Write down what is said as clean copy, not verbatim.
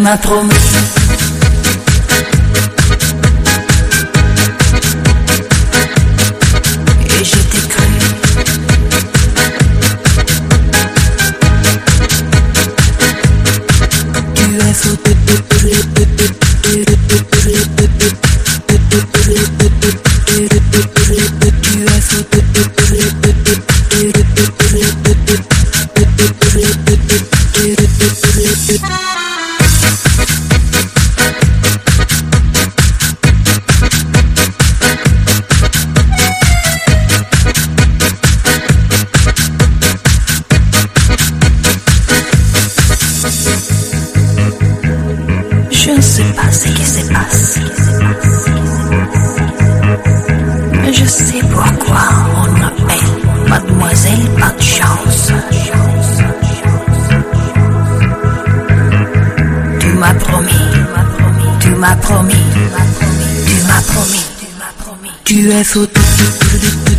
m'as promis. Et je t'ai cru. Tu es fou. Je ne sais pas ce qui se passe, mais je sais pourquoi on m'appelle Mademoiselle Pas de Chance. Tu m'as promis, tu m'as promis, tu m'as promis, tu es fou.